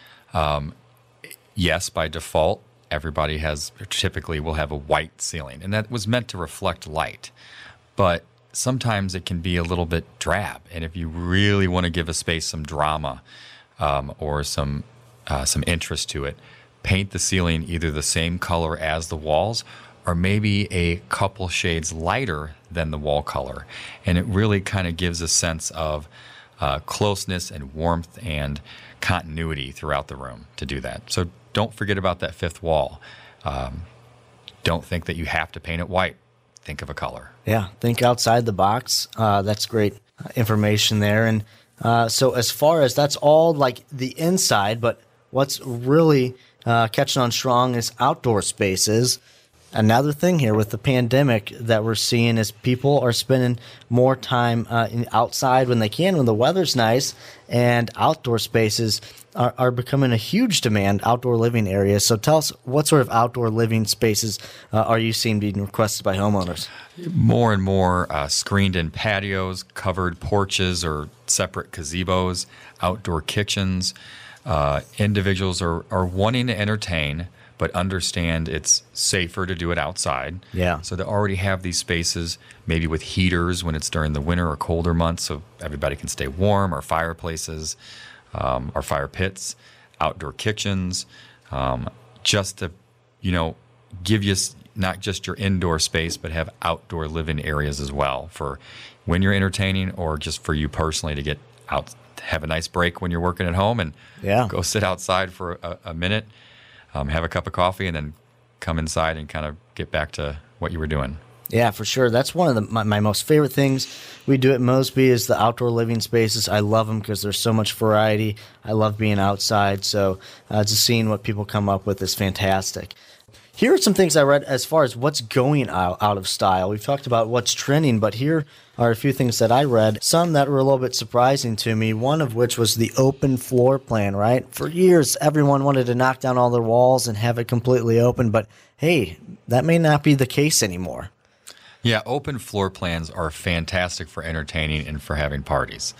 Um, yes, by default, everybody has typically will have a white ceiling, and that was meant to reflect light. But sometimes it can be a little bit drab, and if you really want to give a space some drama um, or some uh, some interest to it, paint the ceiling either the same color as the walls or maybe a couple shades lighter than the wall color, and it really kind of gives a sense of uh, closeness and warmth and continuity throughout the room to do that. So don't forget about that fifth wall. Um, don't think that you have to paint it white. Think of a color.
Yeah, think outside the box. Uh, that's great information there. And uh, so as far as that's all like the inside, but what's really uh, catching on strong is outdoor spaces. Another thing here with the pandemic that we're seeing is people are spending more time uh, in, outside when they can, when the weather's nice, and outdoor spaces are, are becoming a huge demand, outdoor living areas. So tell us, what sort of outdoor living spaces uh, are you seeing being requested by homeowners?
More and more uh, screened-in patios, covered porches or separate gazebos, outdoor kitchens. Uh, individuals are, are wanting to entertain, but understand it's safer to do it outside.
Yeah.
So they already have these spaces, maybe with heaters when it's during the winter or colder months, so everybody can stay warm, or fireplaces, um, or fire pits, outdoor kitchens, um, just to, you know, give you not just your indoor space, but have outdoor living areas as well for when you're entertaining, or just for you personally to get out, have a nice break when you're working at home and
Yeah.
go sit outside for a, a minute. Um, have a cup of coffee, and then come inside and kind of get back to what you were doing.
Yeah, for sure. That's one of the, my, my most favorite things we do at Mosby is the outdoor living spaces. I love them because there's so much variety. I love being outside. So uh, just seeing what people come up with is fantastic. Here are some things I read as far as what's going out, out of style. We've talked about what's trending, but here are a few things that I read, some that were a little bit surprising to me, one of which was the open floor plan, right? For years, everyone wanted to knock down all their walls and have it completely open, but hey, that may not be the case anymore.
Yeah, open floor plans are fantastic for entertaining and for having parties.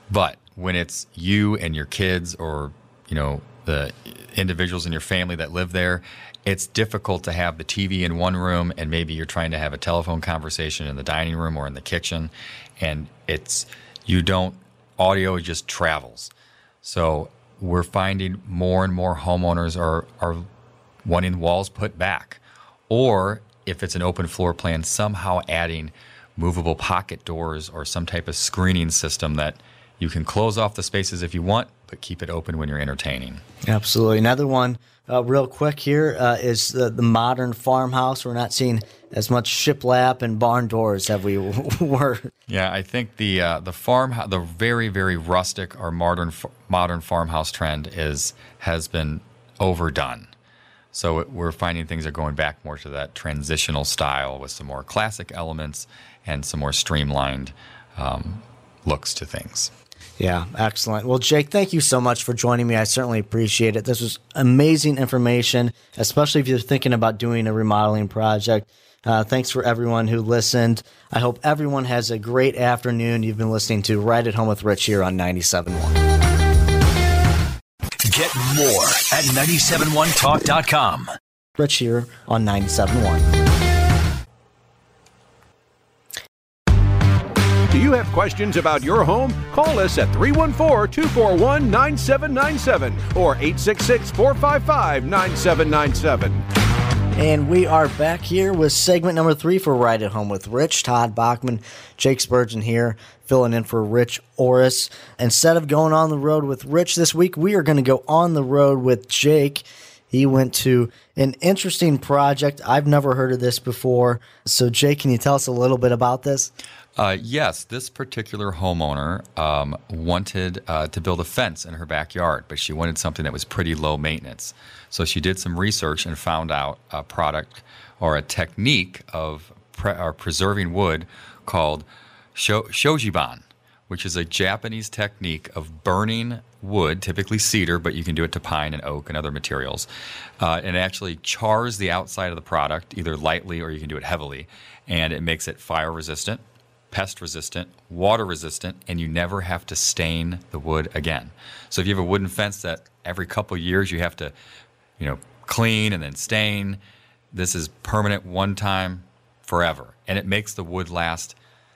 But when it's you and your kids or, you know, the individuals in your family that live there, it's difficult to have the T V in one room and maybe you're trying to have a telephone conversation in the dining room or in the kitchen, and it's you don't audio just travels. So we're finding more and more homeowners are are wanting walls put back, or if it's an open floor plan, somehow adding movable pocket doors or some type of screening system that you can close off the spaces if you want, but keep it open when you're entertaining.
Absolutely. Another one, uh, real quick here, uh, is the, the modern farmhouse. We're not seeing as much shiplap and barn doors as we were.
Yeah, I think the uh, the farm the very very rustic or modern modern farmhouse trend is has been overdone. So it, we're finding things are going back more to that transitional style with some more classic elements and some more streamlined um, looks to things.
Yeah, excellent. Well, Jake, thank you so much for joining me. I certainly appreciate it. This was amazing information, especially if you're thinking about doing a remodeling project. Uh, thanks for everyone who listened. I hope everyone has a great afternoon. You've been listening to Right at Home with Rich here on ninety-seven point one.
Get more at nine seven one talk dot com.
Rich here on ninety-seven point one.
Do you have questions about your home? Call us at three one four, two four one, nine seven nine seven or eight six six, four five five, nine seven nine seven.
And we are back here with segment number three for Right at Home with Rich. Todd Bachman, Jake Spurgeon here, filling in for Rich Orris. Instead of going on the road with Rich this week, we are going to go on the road with Jake. He went to an interesting project. I've never heard of this before. So, Jake, can you tell us a little bit about this?
Uh, yes, this particular homeowner um, wanted uh, to build a fence in her backyard, but she wanted something that was pretty low maintenance. So she did some research and found out a product or a technique of pre- or preserving wood called sho- shojiban, which is a Japanese technique of burning wood, typically cedar, but you can do it to pine and oak and other materials. Uh, and it actually chars the outside of the product, either lightly or you can do it heavily, and it makes it fire resistant, pest resistant, water resistant, and you never have to stain the wood again. So if you have a wooden fence that every couple of years you have to, you know, clean and then stain, this is permanent, one time, forever. And it makes the wood last,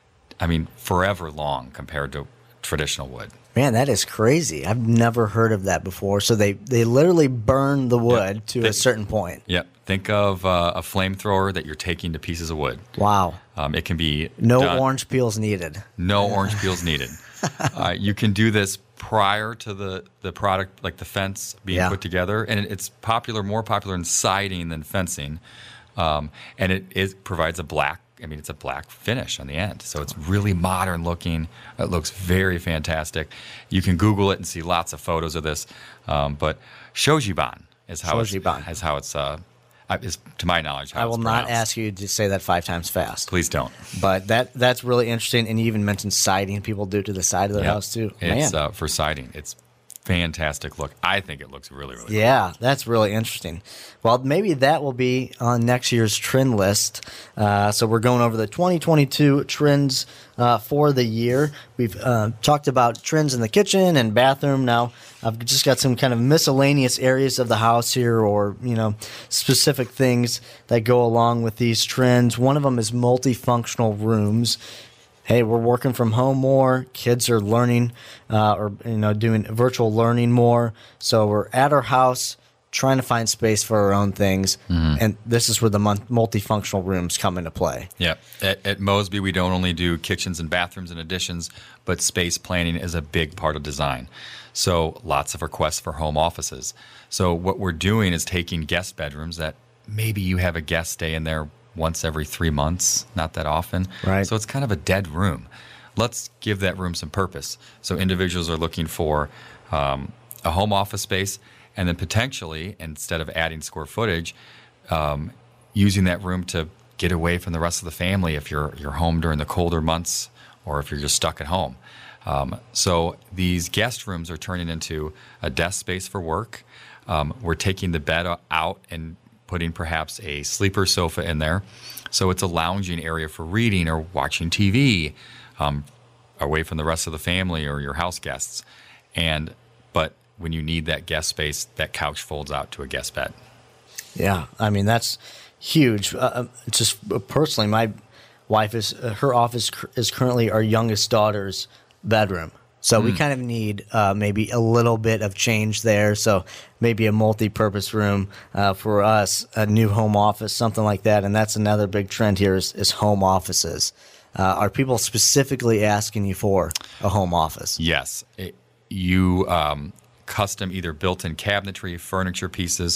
I mean, forever long compared to traditional wood.
Man, that is crazy. I've never heard of that before. So they, they literally burn the wood
yep.
to
Think,
a certain point.
Yep. Think of uh, a flamethrower that you're taking to pieces of wood.
Wow.
Um, it can be
No
done.
orange peels needed.
No orange peels needed. Uh, you can do this prior to the, the product, like the fence being
Yeah.
put together. And it's popular, more popular in siding than fencing. Um, and it, it provides a black, I mean, it's a black finish on the end. So it's really modern looking. It looks very fantastic. You can Google it and see lots of photos of this. Um, but shojiban is how
Shojiban.
it's, is how it's uh, is, to my knowledge, how
I will
it's
not
pronounced.
ask you to say that five times fast.
Please don't.
But that that's really interesting. And you even mentioned siding. People do to the side of their
Yep.
house, too.
It's
Man.
uh, for siding. It's fantastic look. I think it looks really, really
Yeah, that's really interesting. Well, maybe that will be on next year's trend list. Uh, so we're going over the twenty twenty-two trends uh, for the year. We've uh, talked about trends in the kitchen and bathroom. Now I've just got some kind of miscellaneous areas of the house here, or you know, specific things that go along with these trends. One of them is multifunctional rooms. Hey, we're working from home more. Kids are learning, uh, or you know, doing virtual learning more. So we're at our house trying to find space for our own things,
Mhm.
and this is where the mon- multifunctional rooms come into play.
Yeah. At, at Mosby, we don't only do kitchens and bathrooms and additions, but space planning is a big part of design. So lots of requests for home offices. So what we're doing is taking guest bedrooms that maybe you have a guest stay in there once every three months, not that often.
Right.
So it's kind of a dead room. Let's give that room some purpose. So individuals are looking for um, a home office space, and then potentially, instead of adding square footage, um, using that room to get away from the rest of the family if you're you're home during the colder months or if you're just stuck at home. Um, so these guest rooms are turning into a desk space for work. Um, we're taking the bed out and putting perhaps a sleeper sofa in there. So it's a lounging area for reading or watching T V, um, away from the rest of the family or your house guests. And but when you need that guest space, that couch folds out to a guest bed.
Yeah, I mean, that's huge. Uh, just personally, my wife is uh, her office is currently our youngest daughter's bedroom. So mm. we kind of need uh, maybe a little bit of change there. So maybe a multi-purpose room uh, for us, a new home office, something like that. And that's another big trend here is, is home offices. Uh, are people specifically asking you for a home office?
Yes. It, you um, custom either built-in cabinetry, furniture pieces.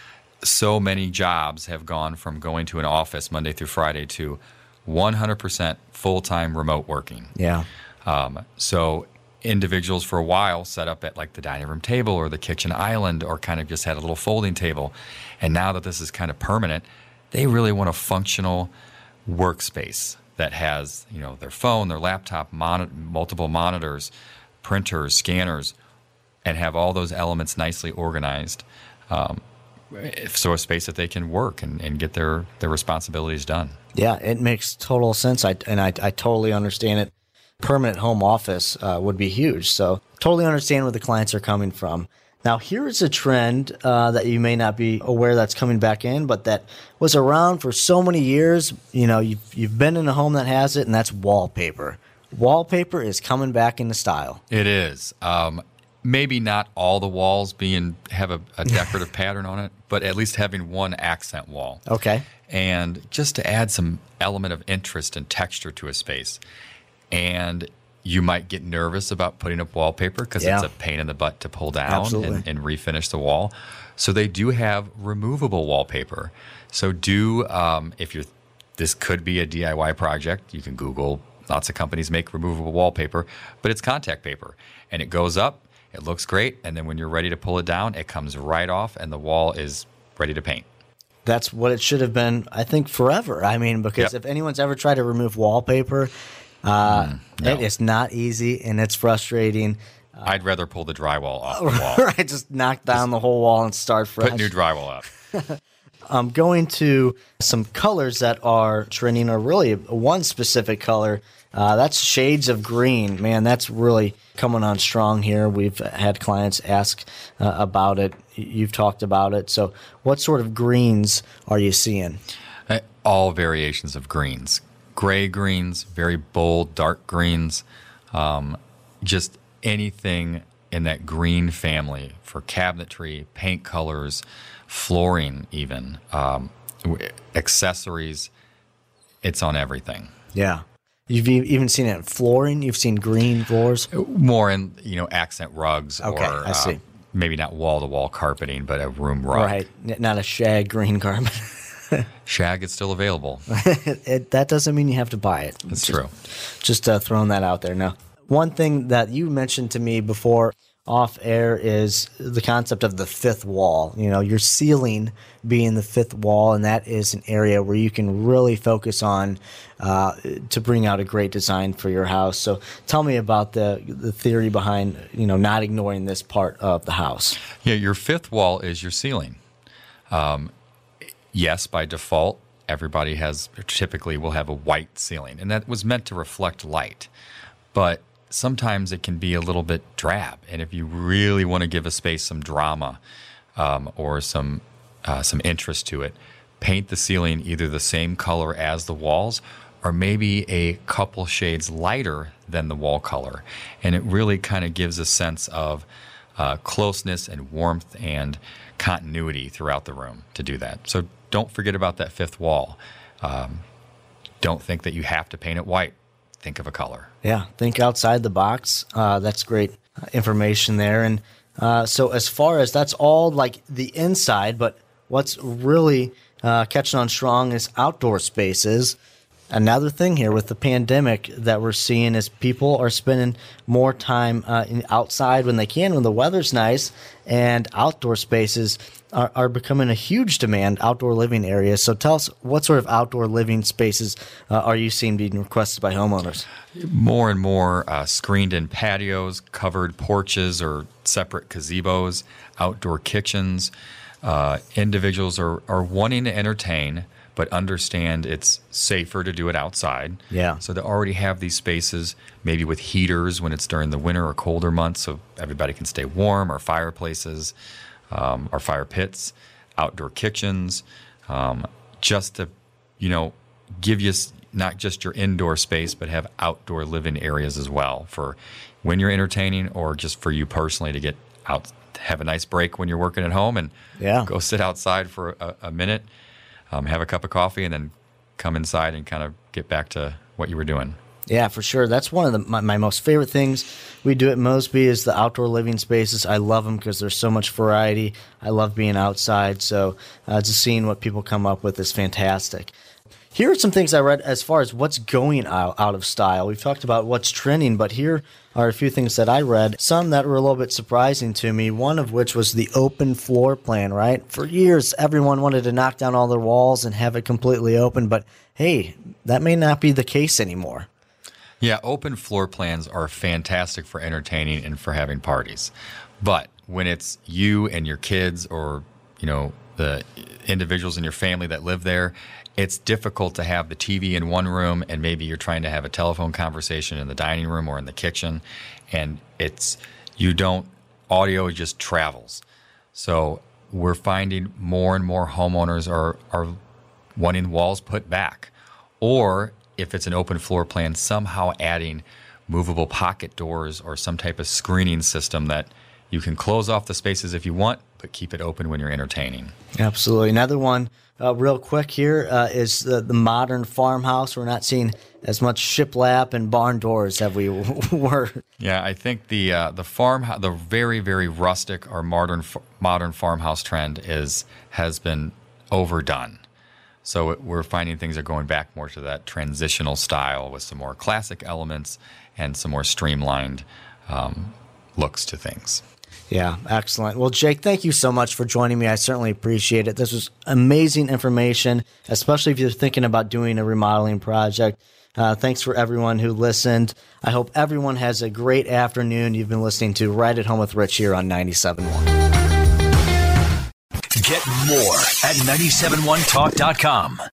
So many jobs have gone from going to an office Monday through Friday to one hundred percent full-time remote working.
Yeah.
Um, so individuals for a while set up at like the dining room table or the kitchen island or kind of just had a little folding table. And now that this is kind of permanent, they really want a functional workspace that has, you know, their phone, their laptop, mon- multiple monitors, printers, scanners, and have all those elements nicely organized. Um, so a space that they can work and, and get their, their responsibilities done.
Yeah, it makes total sense. I, and I, I totally understand it. Permanent home office uh, would be huge. So totally understand where the clients are coming from. Now, here is a trend uh, that you may not be aware that's coming back in, but that was around for so many years. You know, you've, you've been in a home that has it, and that's wallpaper. Wallpaper is coming back into style.
It is. Um, maybe not all the walls being have a, a decorative pattern on it, but at least having one accent wall.
Okay.
And just to add some element of interest and texture to a space. And you might get nervous about putting up wallpaper because yeah. it's a pain in the butt to pull down and, and refinish the wall. So they do have removable wallpaper. So do, um, if you're, this could be a D I Y project, you can Google, lots of companies make removable wallpaper, but it's contact paper. And it goes up, it looks great, and then when you're ready to pull it down, it comes right off and the wall is ready to paint.
That's what it should have been, I think, forever. I mean, because yep. if anyone's ever tried to remove wallpaper, Uh, mm, no. It is not easy and it's frustrating.
Uh, I'd rather pull the drywall off the wall.
Right, just knock down just the whole wall and start fresh.
Put new drywall up.
um, going to some colors that are trending, or really one specific color. Uh, that's shades of green. Man, that's really coming on strong here. We've had clients ask uh, about it. You've talked about it. So what sort of greens are you seeing?
Uh, all variations of greens. Gray greens, very bold, dark greens, um, just anything in that green family for cabinetry, paint colors, flooring even, um, accessories. It's on everything.
Yeah. You've even seen it in flooring? You've seen green floors?
More in, you know, accent rugs
okay,
or
I see.
Uh, maybe not wall-to-wall carpeting, but a room rug.
Right, not a shag green carpet.
Shag is still available.
it, it, that doesn't mean you have to buy it.
That's
just,
true.
Just uh, throwing that out there. Now, one thing that you mentioned to me before off air is the concept of the fifth wall. You know, your ceiling being the fifth wall, and that is an area where you can really focus on uh, to bring out a great design for your house. So tell me about the the theory behind, you know, not ignoring this part of the house.
Yeah, your fifth wall is your ceiling. Um, Yes, by default, everybody has typically will have a white ceiling, and that was meant to reflect light. But sometimes it can be a little bit drab, and if you really want to give a space some drama um, or some uh, some interest to it, paint the ceiling either the same color as the walls or maybe a couple shades lighter than the wall color, and it really kind of gives a sense of uh, closeness and warmth and continuity throughout the room to do that. So don't forget about that fifth wall. Um, don't think that you have to paint it white. Think of a color.
Yeah, think outside the box. Uh, that's great information there. And uh, so as far as that's all like the inside, but what's really uh, catching on strong is outdoor spaces. Another thing here with the pandemic that we're seeing is people are spending more time uh, in outside when they can, when the weather's nice, and outdoor spaces are, are becoming a huge demand, outdoor living areas. So tell us, what sort of outdoor living spaces uh, are you seeing being requested by homeowners?
More and more uh, screened-in patios, covered porches or separate gazebos, outdoor kitchens. Uh, individuals are, are wanting to entertain, but understand it's safer to do it outside.
Yeah.
So they already have these spaces, maybe with heaters when it's during the winter or colder months, so everybody can stay warm, or fireplaces, um, or fire pits, outdoor kitchens, um, just to, you know, give you not just your indoor space, but have outdoor living areas as well for when you're entertaining, or just for you personally to get out, have a nice break when you're working at home, and
yeah.
go sit outside for a, a minute, um, have a cup of coffee, and then come inside and kind of get back to what you were doing.
Yeah, for sure. That's one of the, my, my most favorite things we do at Mosby is the outdoor living spaces. I love them because there's so much variety. I love being outside, so uh, just seeing what people come up with is fantastic. Here are some things I read as far as what's going out, out of style. We've talked about what's trending, but here are a few things that I read, some that were a little bit surprising to me, one of which was the open floor plan, right? For years, everyone wanted to knock down all their walls and have it completely open, but hey, that may not be the case anymore.
Yeah, open floor plans are fantastic for entertaining and for having parties. But when it's you and your kids, or, you know, the individuals in your family that live there, it's difficult to have the T V in one room, and maybe you're trying to have a telephone conversation in the dining room or in the kitchen, and it's you don't audio just travels. So we're finding more and more homeowners are are wanting walls put back, or if it's an open floor plan, somehow adding movable pocket doors or some type of screening system that you can close off the spaces if you want, but keep it open when you're entertaining.
Absolutely. Another one, uh, real quick here, uh, is the, the modern farmhouse. We're not seeing as much shiplap and barn doors as we were.
Yeah, I think the uh, the farm, the very very rustic or modern modern farmhouse trend is has been overdone. So it, we're finding things are going back more to that transitional style with some more classic elements and some more streamlined um, looks to things.
Yeah, excellent. Well, Jake, thank you so much for joining me. I certainly appreciate it. This was amazing information, especially if you're thinking about doing a remodeling project. Uh, thanks for everyone who listened. I hope everyone has a great afternoon. You've been listening to Right at Home with Rich here on ninety-seven point one.
Get more at nine seven one talk dot com.